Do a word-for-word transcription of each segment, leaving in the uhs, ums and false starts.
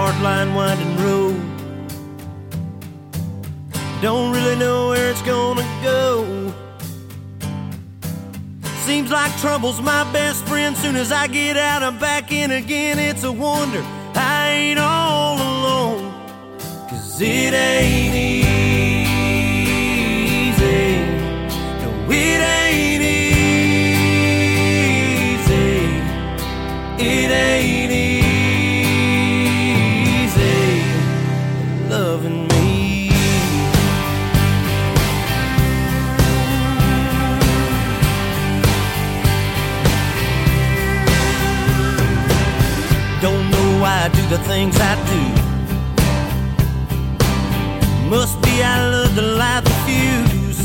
hard-line winding road. Don't really know where it's gonna go. Seems like trouble's my best friend. Soon as I get out, I'm back in again. It's a wonder I ain't all alone, 'cause it ain't easy. No, it ain't easy. It ain't easy loving me. Don't know why I do the things I do. Must be I love to light the fuse.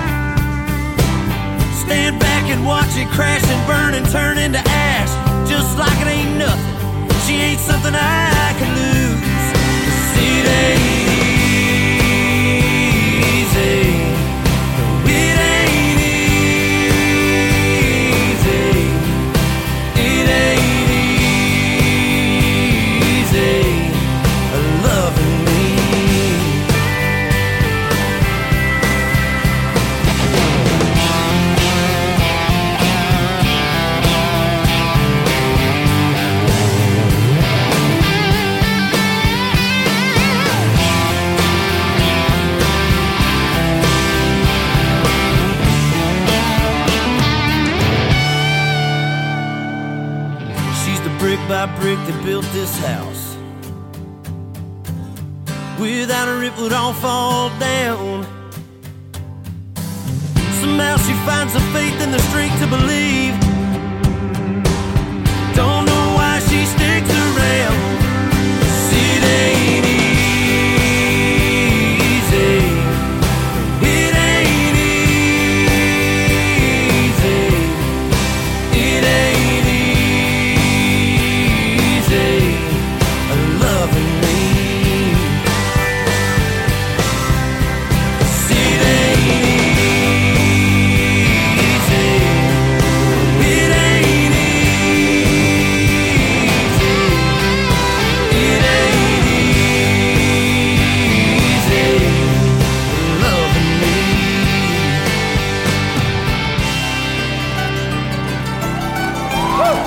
Stand back and watch it crash and burn and turn into ash, just like it ain't nothing. She ain't something I can lose. 'Cause it ain't easy. No, it ain't easy. It ain't easy loving me. Brick by brick they built this house. Without her it would all fall down. Somehow she finds the faith and the strength to believe. Don't know why she sticks around. 'Cause it ain't easy. It ain't easy. It ain't loving me. 'Cause it ain't easy. It ain't easy. It ain't easy loving me. Woo!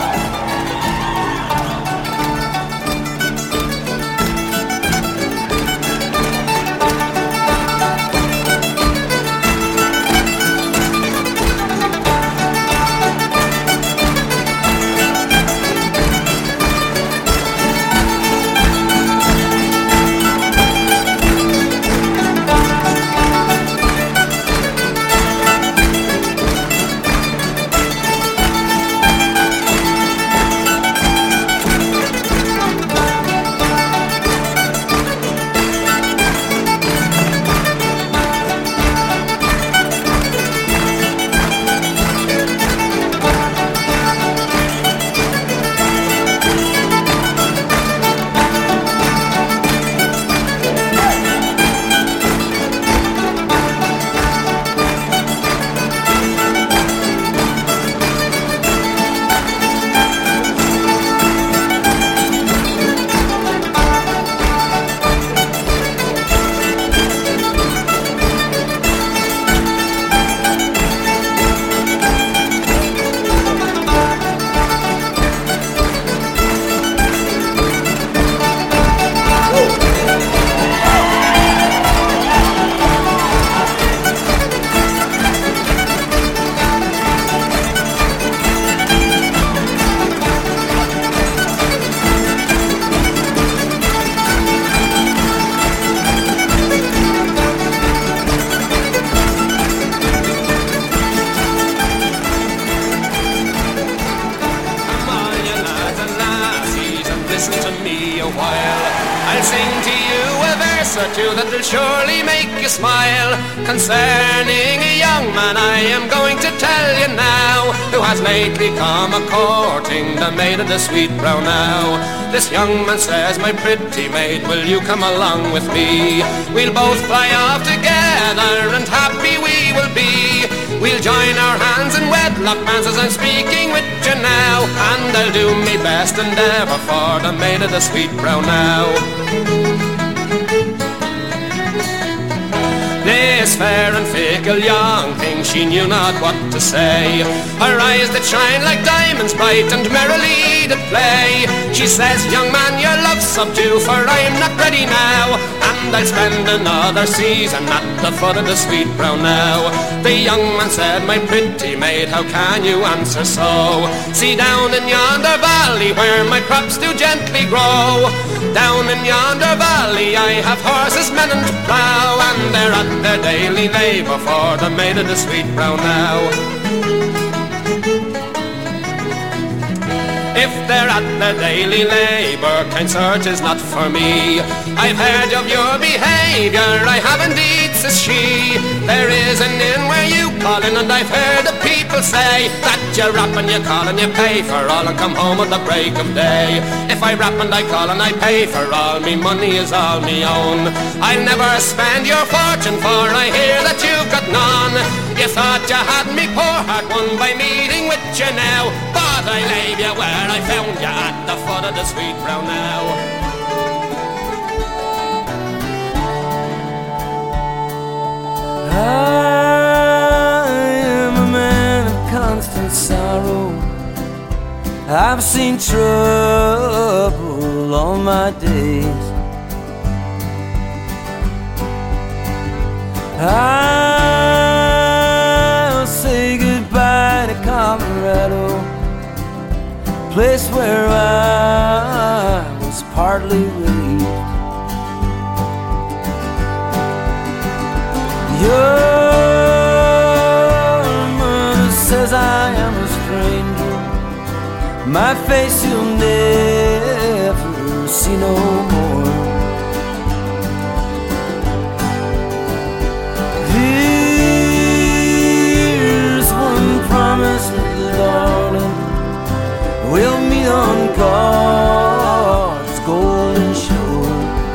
That'll surely make you smile. Concerning a young man I am going to tell you now, who has lately come a-courting the maid of the sweet brown owl. This young man says, my pretty maid, will you come along with me? We'll both fly off together and happy we will be. We'll join our hands in wedlock bands as I'm speaking with you now, and I'll do me best endeavour for the maid of the sweet brown owl. fair and fickle young thing, she knew not what to say. Her eyes that shine like diamonds bright and merrily did play. She says, young man, your love subdue, for I am not ready now, and I'll spend another season at the foot of the sweet brown now. The young man said, my pretty maid, how can you answer so? See down in yonder valley where my crops do gently grow. Down in yonder valley I have horses, men and plough, and they're at their daily labour for the maid of the sweet brown now. If they're at their daily labour, kind sir, 'tis not for me. I've heard of your behaviour, I have indeed, says she. There is an inn where you call in, and I've heard the people say that you rap and you call and you pay for all and come home at the break of day. If I rap and I call and I pay for all, me money is all me own. I'll never spend your fortune, for I hear that you've got none. You thought you had me poor heart won by meeting with you now, but I leave you where I found you at the foot of the sweet brown now. I am a man of constant sorrow. I've seen trouble all my days. I'll say goodbye to Colorado, place where I was partly raised. Your mother says I am a stranger, my face you'll never see no more. Here's one promise, little darling, we'll meet on God's golden shore.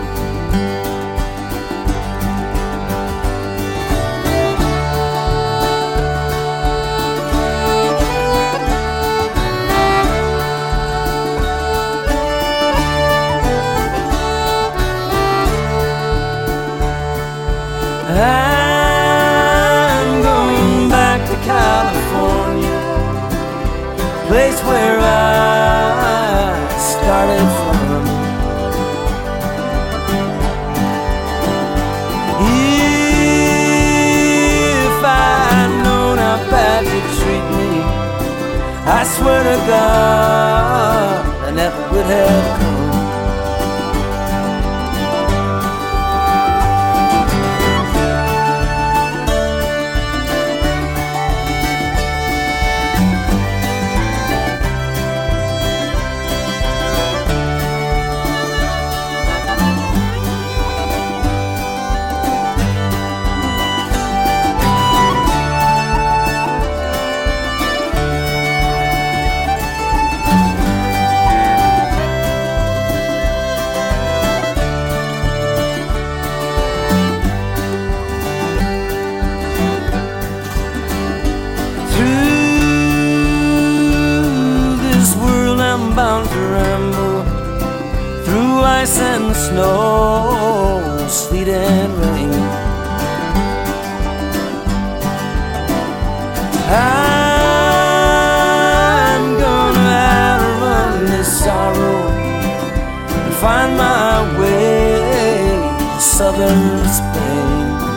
I'm going back to California, place where I started from. If I'd known how bad you'd treat me, I swear to God I never would have come. Bound to ramble through ice and snow, sleet and rain. I'm gonna outrun this sorrow and find my way to southern Spain.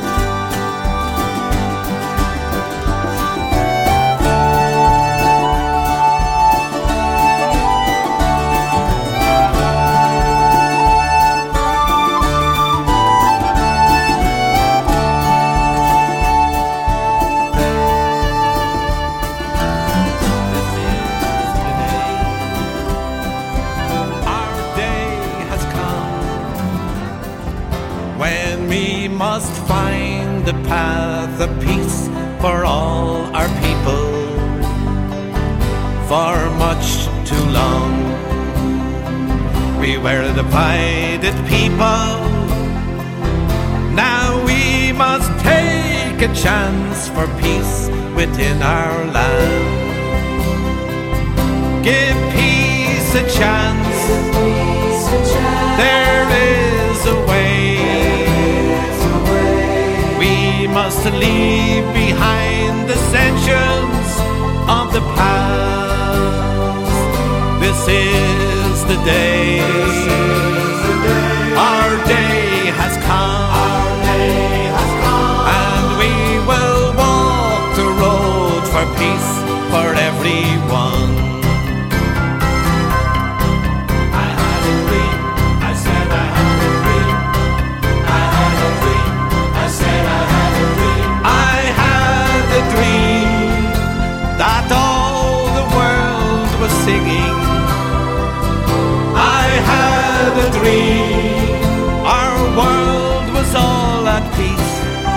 Must find the path of peace for all our people. For much too long we were a divided people. Now we must take a chance for peace within our land. Give peace a chance. There is a way. We must leave behind the centuries of the past. This is the day, our day has come, our day has come, and we will walk the road for peace for everyone. I had a dream, I said I had a dream. I had a dream, I said I had a dream. I had a dream that all the world was singing. I had a dream our world was all at peace.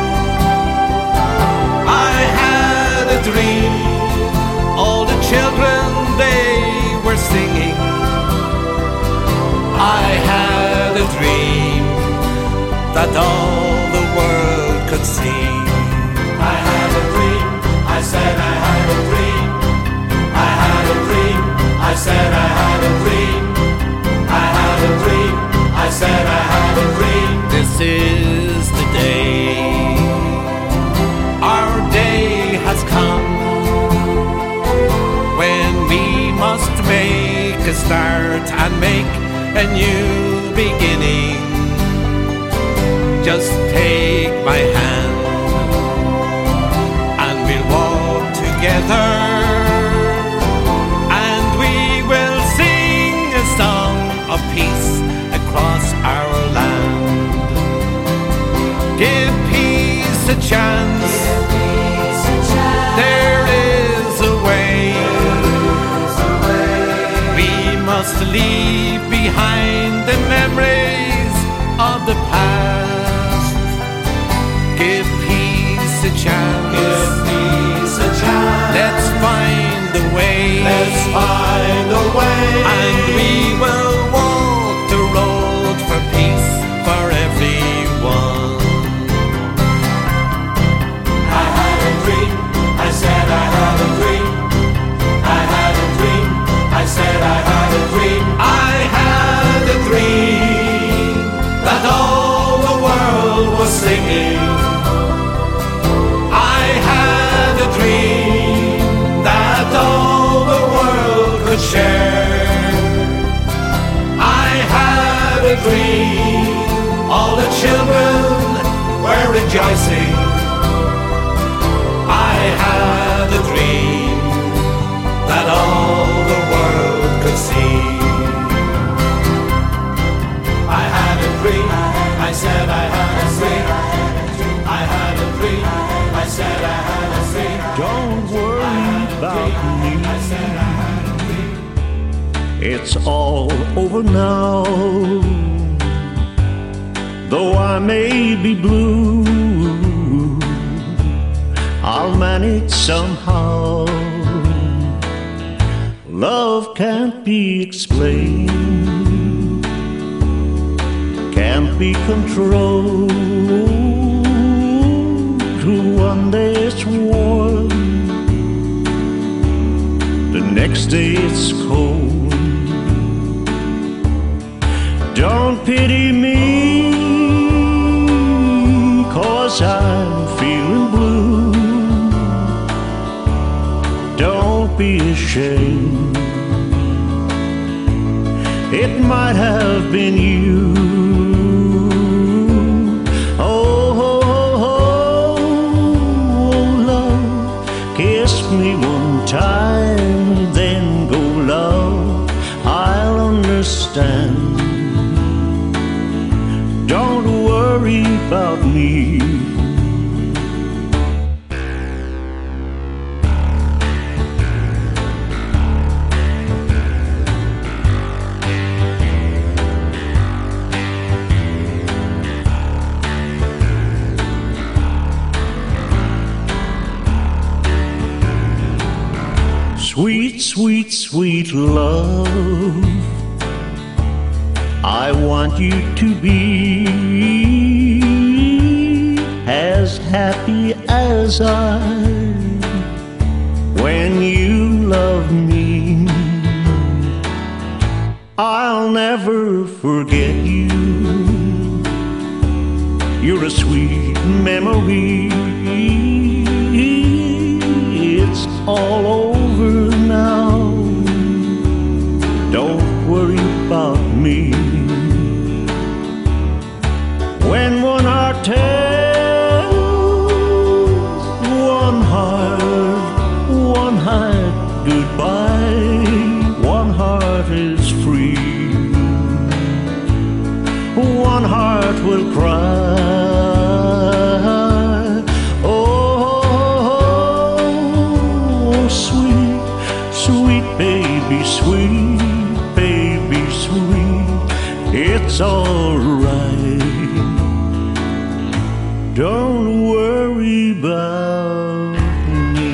I had a dream all the children they were singing. I had a dream that all the world could see. I had a dream, I said I had a dream. I had a dream, I said I had a dream. I had a dream, I said I had a dream. This is the day, our day has come, when we must make a start and make a new beginning. Just take my hand and we'll walk together, and we will sing a song of peace across our land. Give peace a chance, there is a way. We must leave behind the memories of the past. Give peace a chance, Give peace a chance. let's find a way. Let's find a way, and we will walk the road for peace for everyone. I had a dream, I said I had a dream. I had a dream, I said I had a dream. I had a dream That all the world was singing. I had a dream That all the world could share. I had A dream, all the children were rejoicing. I had a dream That all the world could see. I had a dream, I said I had a dream. I had a dream, I said I had a dream. Don't worry about me, I said I had a dream. it's all over now. Though I may be blue, I'll manage somehow. Love can't be explained, can't be controlled. One day it's warm, the next day it's cold. Don't pity me, 'cause I'm feeling blue. Don't be ashamed, it might have been you. Oh, oh, oh, love, kiss me one time, then go, love, I'll understand. Don't worry about me. Sweet, sweet, sweet love, I want you to be as happy as I when you love me. I'll never forget you. You're a sweet, memory. It's all over now. Don't worry about me. When one heart tells one heart, one heart goodbye, one heart is free. One heart will cry. Oh, sweet, sweet baby, sweet baby, sweet. It's all right. Don't worry about me.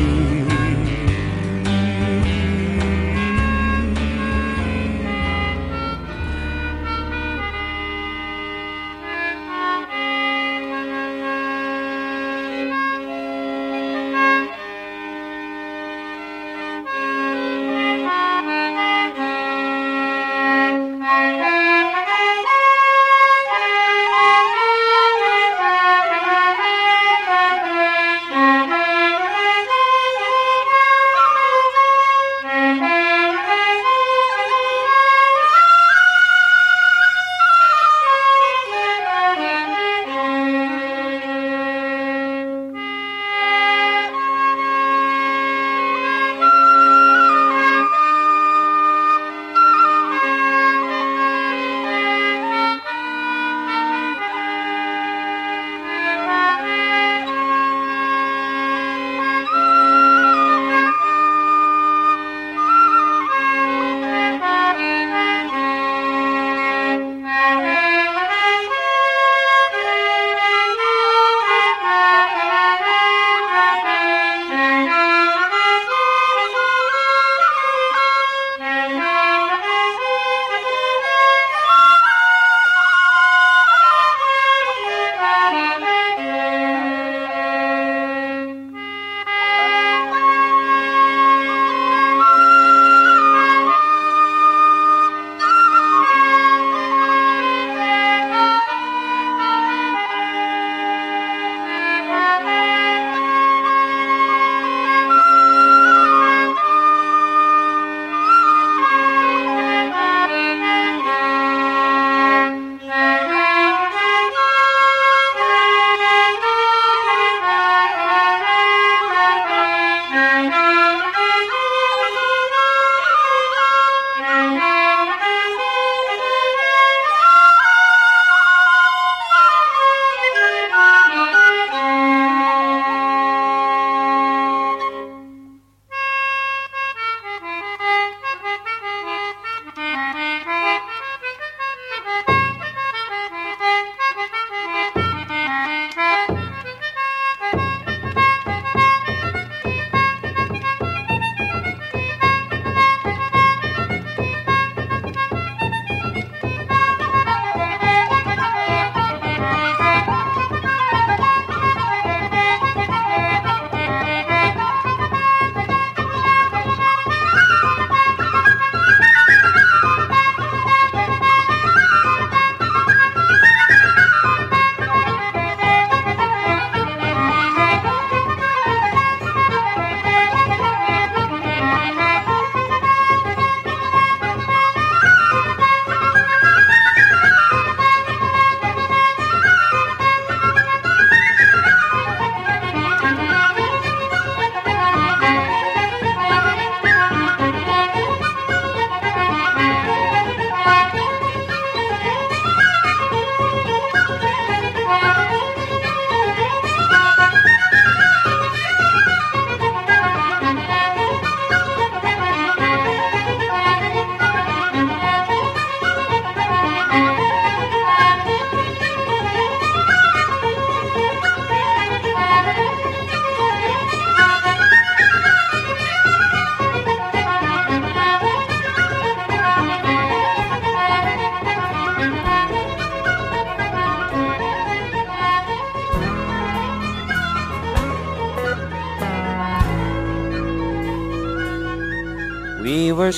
We were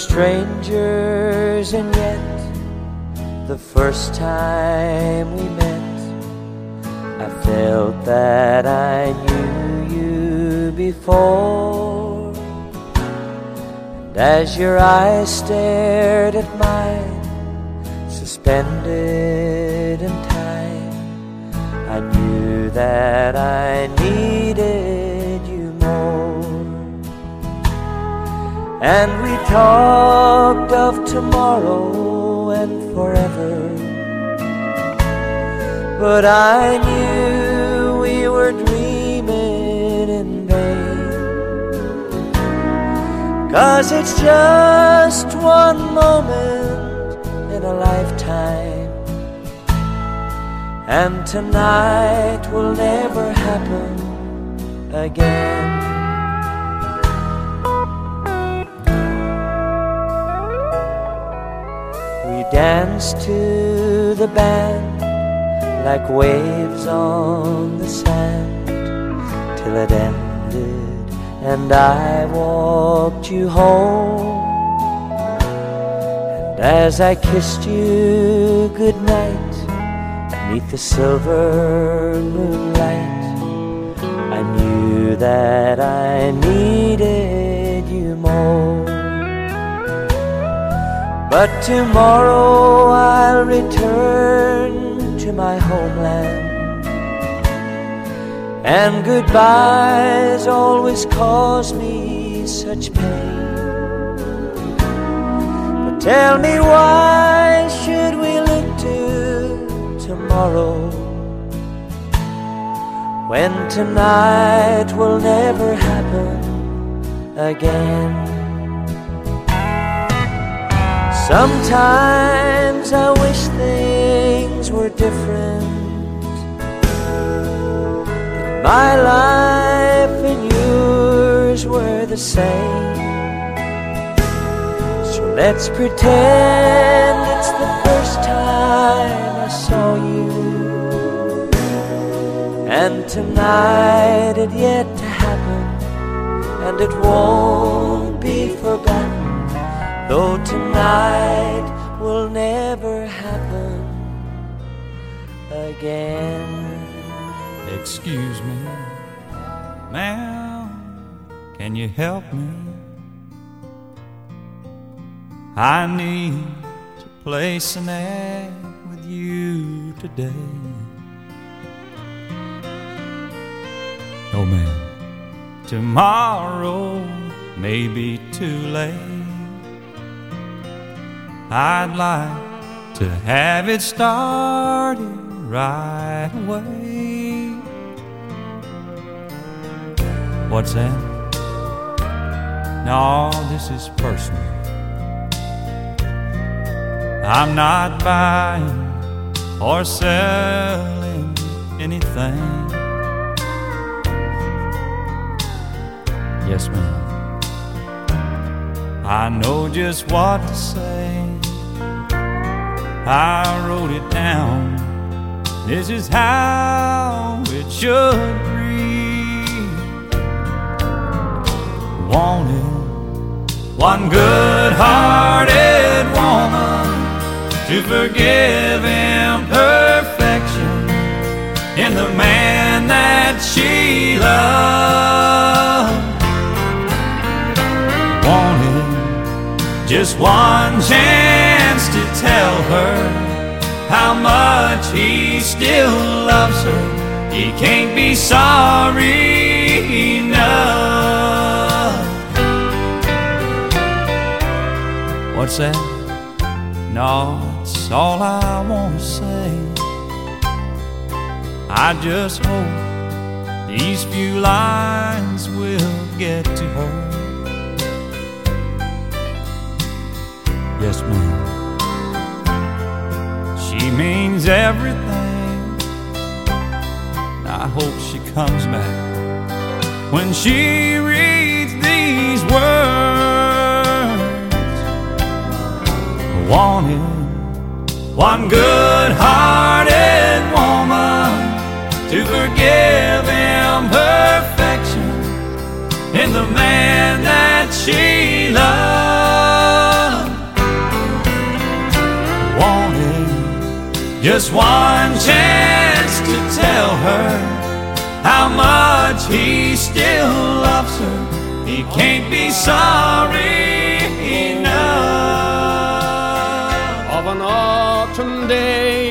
strangers, and yet the first time we met, I felt that I knew you before, and as your eyes stared at mine, suspended in time, I knew that I needed you more. And we talked of tomorrow and forever, but I knew we were dreaming in vain. 'Cause it's just one moment in a lifetime, and tonight will never happen again. We danced to the band like waves on the sand, till it ended and I walked you home. And as I kissed you goodnight, beneath the silver moonlight, I knew that I needed you more. But tomorrow I'll return to my homeland, and goodbyes always cause me such pain. But tell me, why should we look to tomorrow, when tonight will never happen again? Sometimes I wish things were different, that my life and yours were the same. So let's pretend it's the first time I saw you, and tonight it yet to happen, and it won't be forgotten, though tonight will never happen again. Excuse me, ma'am, can you help me? I need to place an ad with you today. Oh, ma'am, tomorrow may be too late. I'd like to have it started right away. What's that? No, this is personal. I'm not buying or selling anything. Yes, ma'am, I know just what to say. I wrote it down. This is how it should read. Wanted one good-hearted woman to forgive imperfection in the man that she loved. Wanted just one chance to tell her how much he still loves her. He can't be sorry enough. What's that? No, it's all I want to say. I just hope these few lines will get to her. Yes, ma'am, she means everything. I hope she comes back when she reads these words. Wanted one good-hearted woman to forgive imperfection in the man that she loved. Wanted just one chance to to tell her how much he still loves her. He can't be sorry enough. Of an autumn day,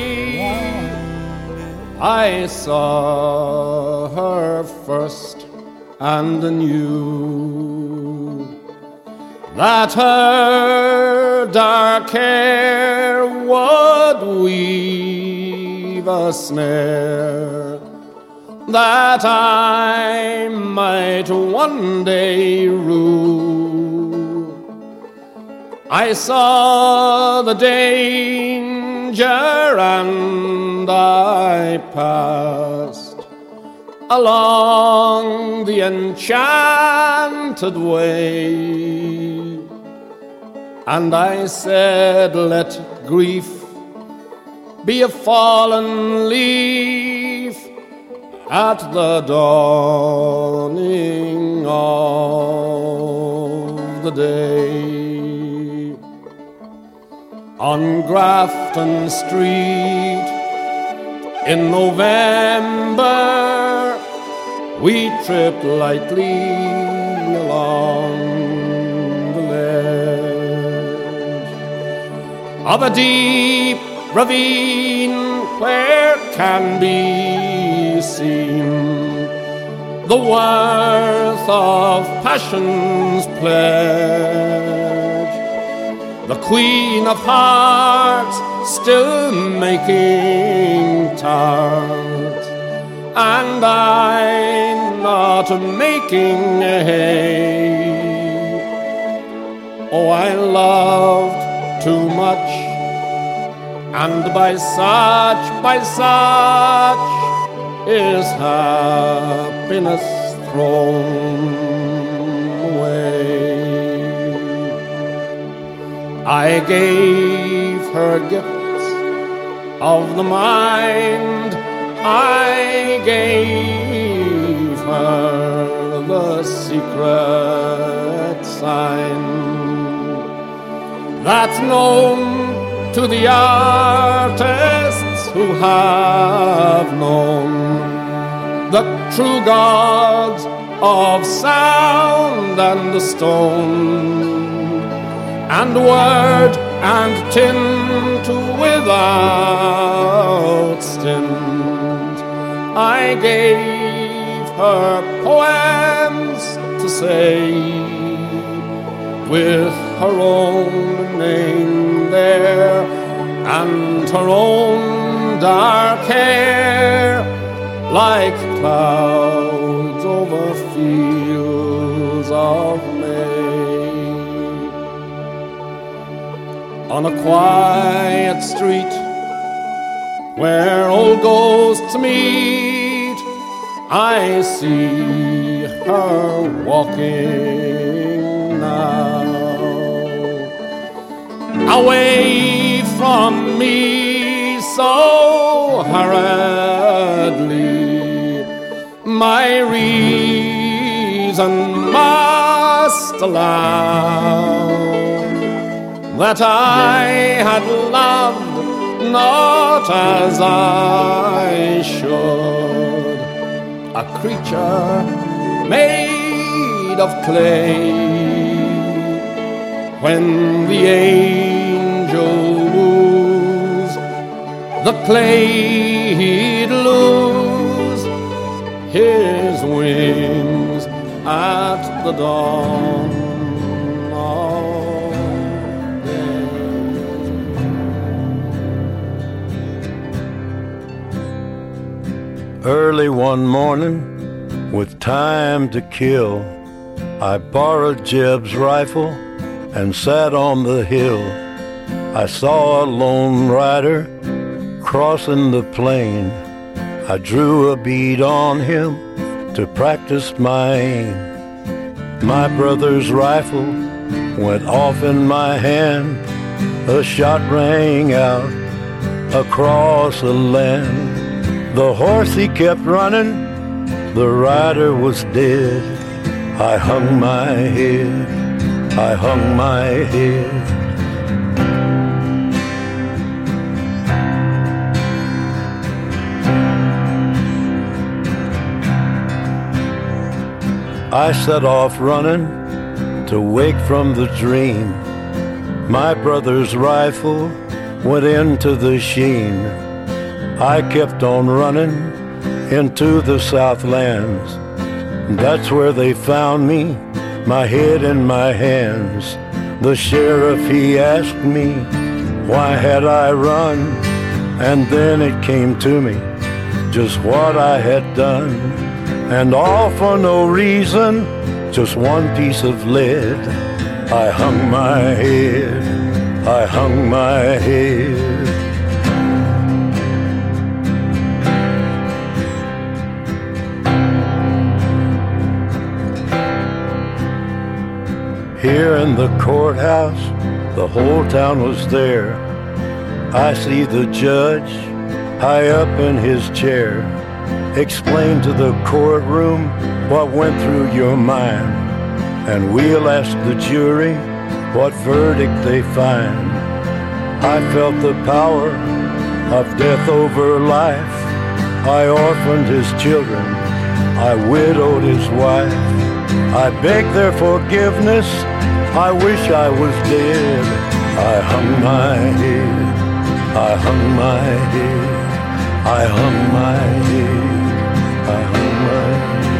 I saw her first and knew that her dark hair would weave a snare that I might one day rue. I saw the danger and I passed along the enchanted way, and I said, let grief be a fallen leaf at the dawning of the day. On Grafton Street in November, we tripped lightly along the ledge of a deep ravine where can be seen the worth of passion's pledge. The Queen of Hearts still making tart, and I not making hay. Oh, I loved too much, and by such, by such is happiness thrown away. I gave her gifts of the mind, I gave her the secret sign that's known to the artists who have known the true gods of sound and the stone, and word and tint without stint. I gave her poems to say, with her own name there, and her own dark hair, like clouds over fields of May. On a quiet street where old ghosts meet, I see her walking now, away from me so hurriedly. My reason must allow that I had loved not as I should, a creature made of clay. When the angel woos, the clay he'd lose his wings at the dawn of day. Early one morning, with time to kill, I borrowed Jeb's rifle and sat on the hill. I saw a lone rider crossing the plain. I drew a bead on him to practice my aim. My brother's rifle went off in my hand. A shot rang out across the land. The horse he kept running, the rider was dead. I hung my head, I hung my head. I set off running to wake from the dream. My brother's rifle went into the sheen. I kept on running into the Southlands. That's where they found me, my head in my hands. The sheriff, he asked me, why had I run? And then it came to me, just what I had done. And all for no reason, just one piece of lead. I hung my head, I hung my head. Here in the courthouse, the whole town was there. I see the judge high up in his chair. Explain to the courtroom what went through your mind, and we'll ask the jury what verdict they find. I felt the power of death over life. I orphaned his children, I widowed his wife. I begged their forgiveness, I wish I was dead. I hung my head, I hung my head, I hung my head, I hung my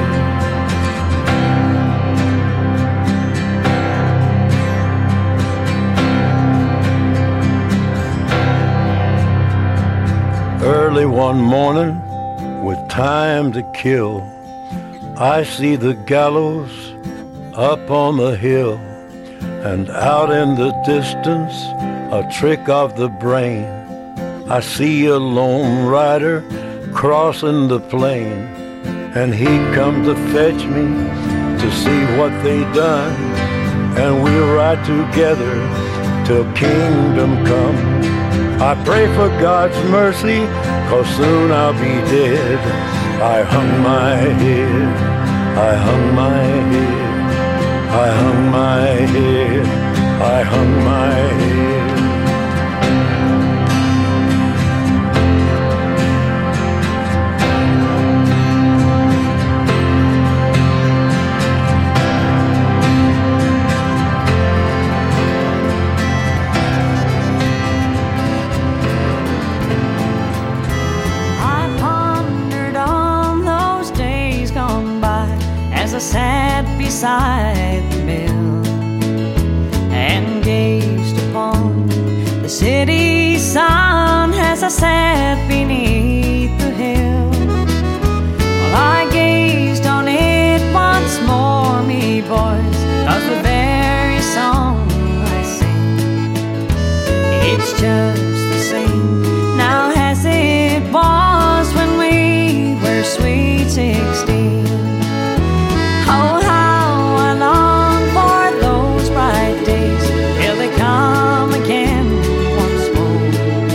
head. Early one morning, with time to kill, I see the gallows up on the hill, and out in the distance, a trick of the brain. I see a lone rider crossing the plain, and he come to fetch me to see what they done, and we'll ride together till kingdom come. I pray for God's mercy, 'cause soon I'll be dead. I hung my head, I hung my head, I hung my head, I hung my head. I pondered on those days gone by as I sat beside the mill and gazed upon the city sun as I sat beneath the hill. Well, I gazed on it once more, me boys, 'cause the very song I sing, it's just the same now as it was when we were sweet sixteen. Oh, how I long for those bright days till they come again once more.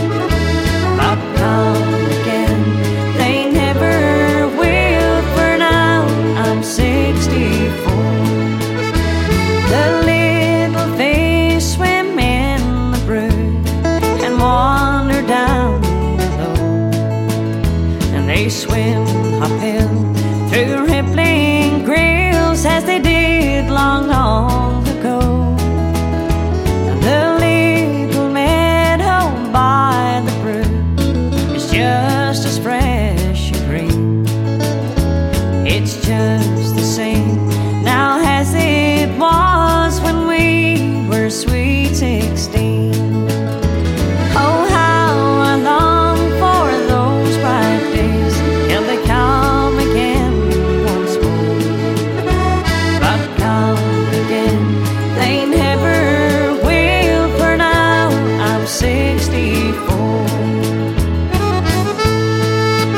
But come again, they never will, for now I'm sixty-four. The little fish swim in the brook and wander down below, and they swim uphill through rippling grills as they did long, long ago. And the little meadow by the brook is just as fresh and green. It's just the same now as it was when we were sweet sixteen. Oh, how I long for those bright days till they come again once more. But come again, they never will, for now I'm sixty-four.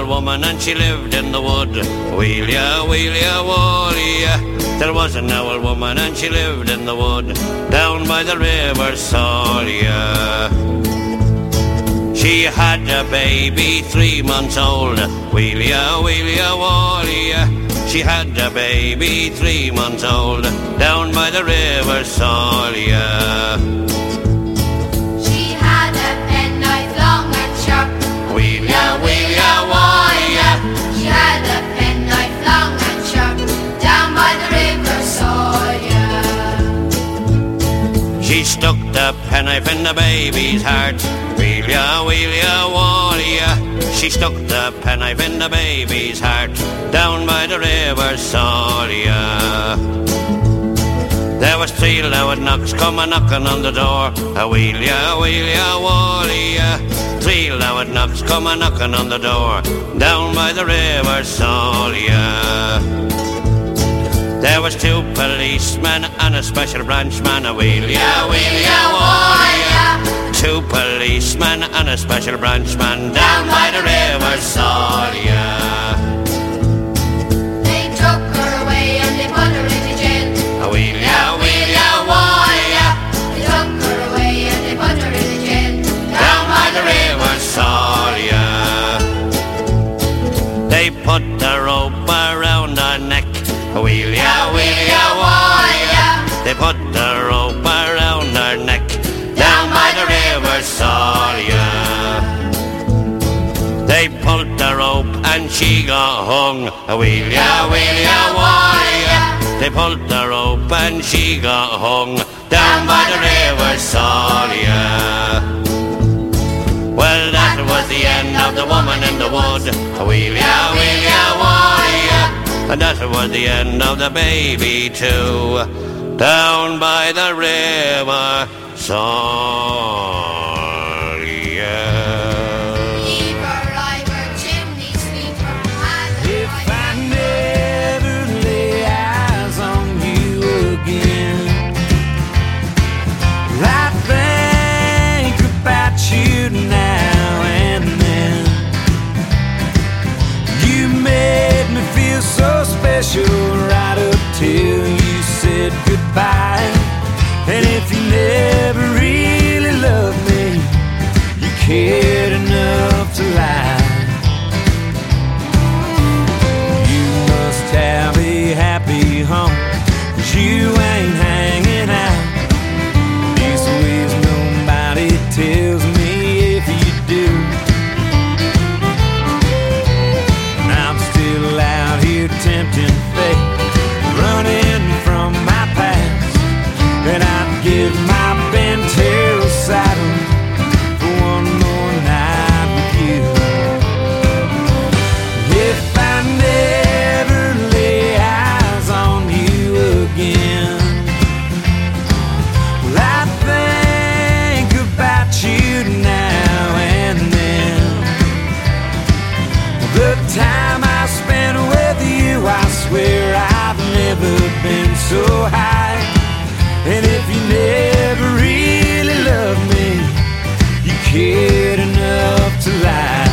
old woman and she lived in the wood. Wheel ya, wheel ya, wally ya. There was an old woman and she lived in the wood, down by the river Salya. She had a baby three months old. Wheel ya, wheel ya, wally ya. She had a baby three months old, down by the river Salya. She had a penknife long and sharp. Wheel ya, wheel ya, wally ya. She had a penknife long and sharp, down by the river Salya. She stuck the penknife in the baby's heart. Wheel ya, wheel ya, wally ya. She stuck the penknife in the baby's heart, down by the river Salya. There was three loud knocks coming knocking on the door. A wheel ya, wheel ya, wally ya. Three loud knocks coming knocking on the door, down by the river Salya. There was two policemen and a special branchman. A wheel ya, wheel ya, wally ya. Two policemen and a special branchman, down by the river Salya. They took her away and they put her into jail. A wheel ya, wheel ya, wally ya. They took her away and they put her into jail, down by the river Salya. They put the rope around her neck. A wheel ya, wheel ya, wally ya. They put the rope around her neck, down by the river Salya. They pulled the rope and she got hung. A wheel ya, wheel ya, wally ya. They pulled the rope and she got hung, down by the river Salya. Well, that was the end of the woman in the wood. A wheel ya, wheel ya, wally ya. And that was the end of the baby too, down by the river Salya. Leave her, I were chimney sweeper. If I never lay eyes on you again, I think about you now and then. You made me feel so special right up till you said goodbye. And if you never really loved me, you cared enough to lie. You must have a happy home, 'cause you ain't hanging out these ways. Nobody tells me if you do. And I'm still out here tempting fate, running from my past. And I'd give my Bentero saddle for one more night with you. If I never lay eyes on you again, well, I think about you now and then. The time I spent with you, I swear I've never been so high. And if you never really loved me, you cared enough to lie.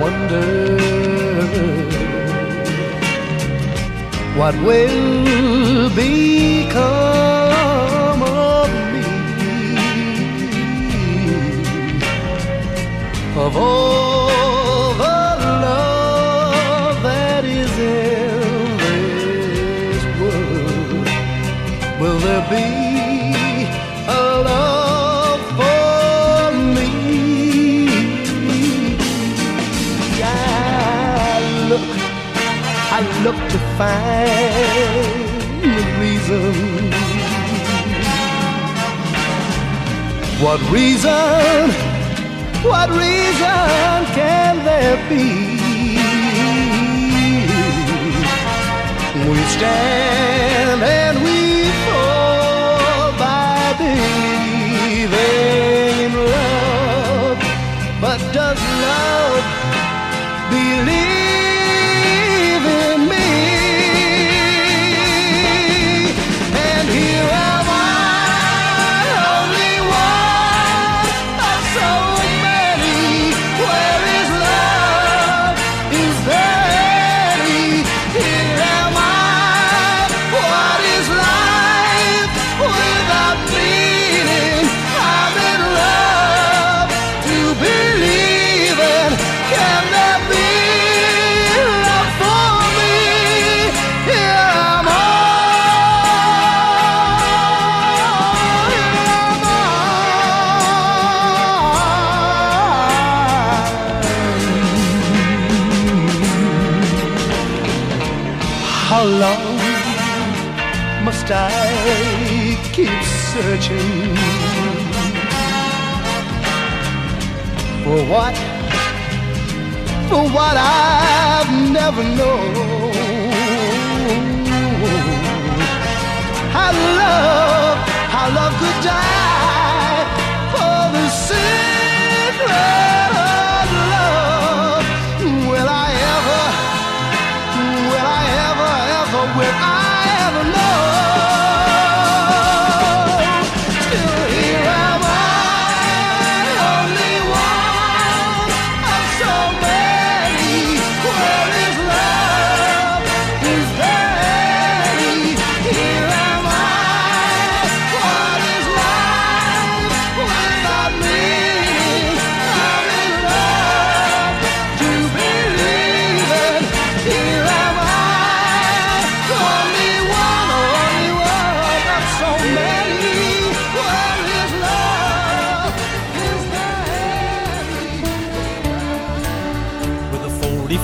wonder what will become of me, of all the love that is in this world. Will there be a love for me? I look, I look to find the reason. What reason, what reason can there be? We stand and we fall by believing in love, but does love believe in me? And here am I, only one of so many. Where is love? Is there any? Here am I. What is life without meaning? I'm in love to believe in. Can there be love for me? Here am I. Here am I. How long must I keep searching for what, for what I've never known? How love, how love could die for the secret of love. Will I ever, will I ever, ever, will I ever know? Still here am I, only one of so many. Where is love? Is there any? Here am I. What is life without meaning? I'm in love to believe in. Here am I, only one, only one of so many. Where is love? Is there any? With a four-leaf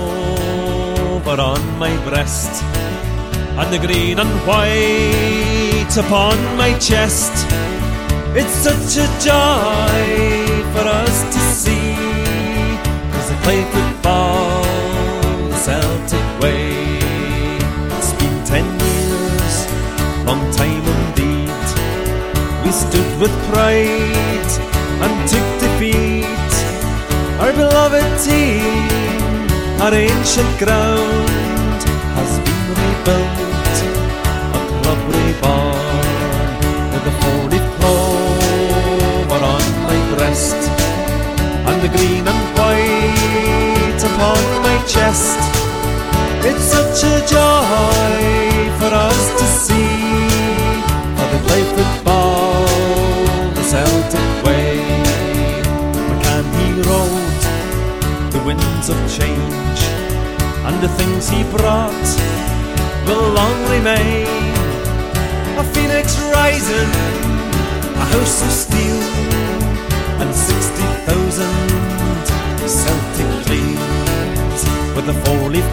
clover on my breast, and the green and white upon my chest, it's such a joy for us to see, 'cause they play football the Celtic way. It's been ten years, long time indeed. We stood with pride and took defeat. Our beloved team, our ancient ground, has been rebuilt, a club reborn, with a four-leaf clover on my breast, and the green and white upon my chest. It's such a joy for us to see, how they play football the Celtic way. McCann, he rode the winds of change, and the things he brought will long remain. A phoenix rising, a house of steel, and sixty thousand Celtic dreams. With a four-leaf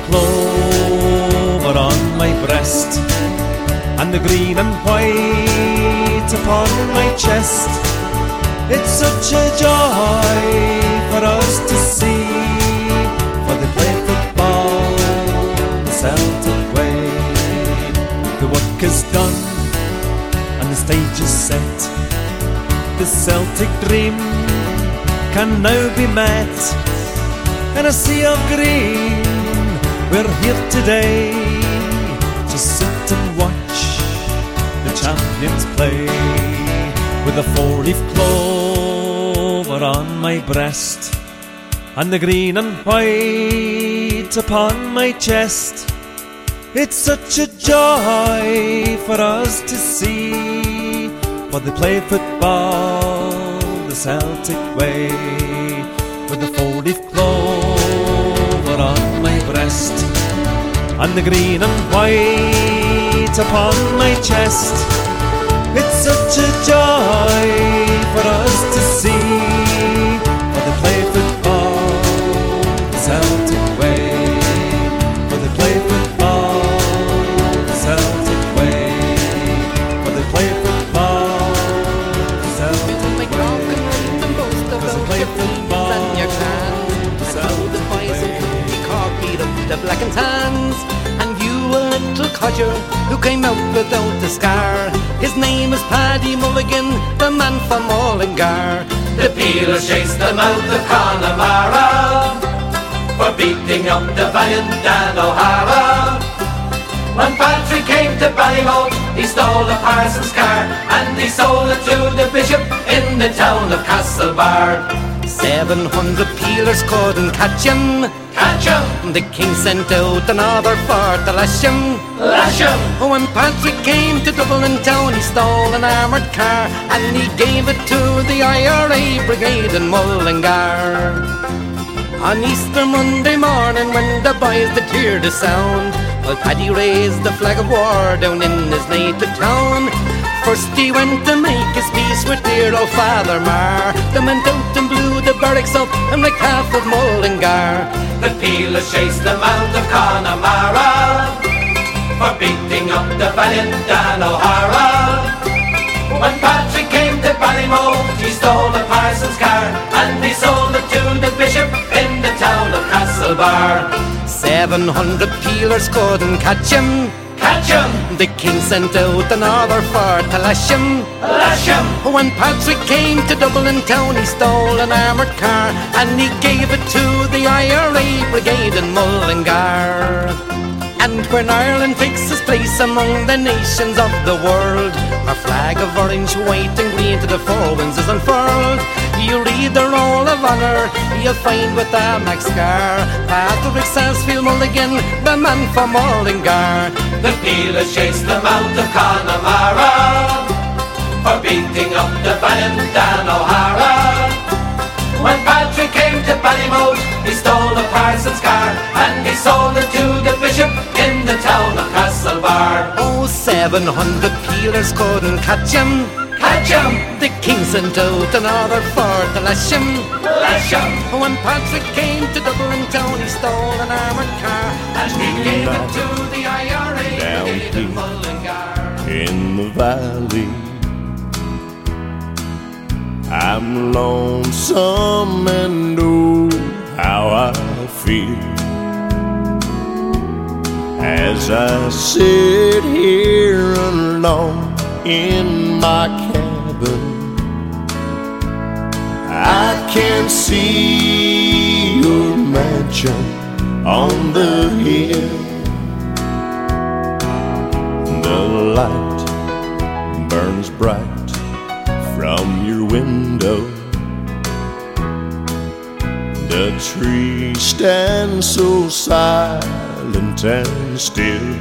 clover on my breast, and the green and white upon my chest. It's such a joy for us to see, for they play football the Celtic way. The work is done and the stage is set. The Celtic dream can now be met. In a sea of green, we're here today to sit and watch the champions play. With a four-leaf clover on my breast, and the green and white upon my chest. It's such a joy for us to see, for they play football the Celtic way, with the four-leaf clover on my breast, and the green and white upon my chest. It's such a joy for us to see, for they play football the Celtic way, for they play football the Celtic way, for they play football the Celtic way. Make rock and roll and boast about your feet and your clans, and how the boys in County Cork beat up the black and tans. And you a little codger who came out without a scar, his name is Paddy Mulligan, the man from Mullingar. The Peelers chased them out of Connemara for beating up the valiant Dan O'Hara. When Patrick came to Ballymote, he stole a parson's car and he sold it to the bishop in the town of Castlebar. Seven hundred peelers couldn't catch him, catch him. The king sent out another for to lash him, lash him. When Patrick came to Dublin town, he stole an armoured car and he gave it to the I R A brigade in Mullingar. On Easter Monday morning, when the boys did hear the sound, well, Paddy raised the flag of war down in his native town. First he went to make his peace with dear old Father Marr, then went out and blew the barracks up in the calf of Mullingar. The Peelers chased them out of Connemara for beating up the valiant Dan O'Hara. When Patrick came to Ballymote, he stole a parson's car and he sold it to the bishop in the town of Castlebar. Seven hundred peelers couldn't catch him, catch him. The king sent out another for to lash him, lash him. When Patrick came to Dublin town, he stole an armoured car and he gave it to the I R A brigade in Mullingar. And when Ireland takes its place among the nations of the world, our flag of orange, white and green to the four winds is unfurled. You read the Roll of Honour, you'll find with a Mac scar Patrick Sarsfield Mulligan, the man from Mullingar. The Peelers chased them out of Connemara for beating up the valiant Dan O'Hara. When Patrick came to Ballymote, he stole a parson's car and he sold it to the bishop in the town of Castlebar. Oh, seven hundred peelers couldn't catch him, catch him. The king sent out another for to lash him, lash him. When Patrick came to Dublin town, he stole an armoured car and he gave it to the I R A down brigade in Mullingar. In the valley, I'm lonesome and oh, how I feel as I sit here alone in my cabin. I can see your mansion on the hill. The light burns bright from your window. The tree stands so silent and still.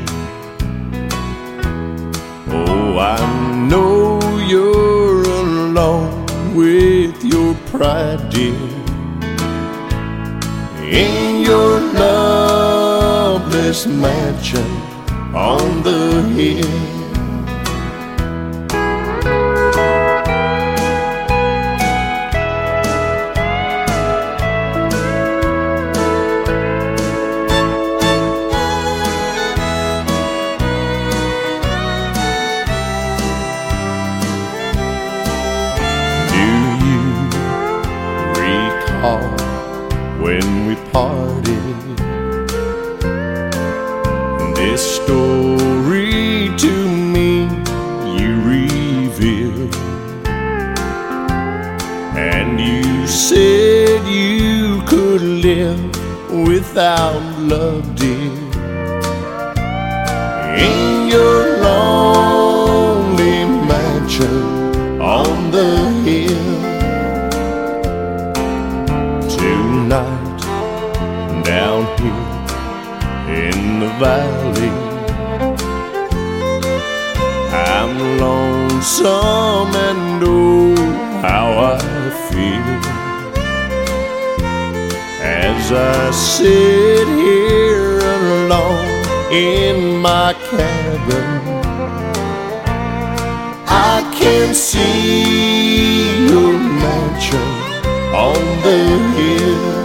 Oh, I know you're alone with your pride, dear, in your loveless mansion on the hill. When we parted, this story to me you revealed, and you said you could live without love, dear, in your lonely mansion on the hill. Tonight I'm lonesome and oh, how I feel as I sit here alone in my cabin. I can see your mansion on the hill.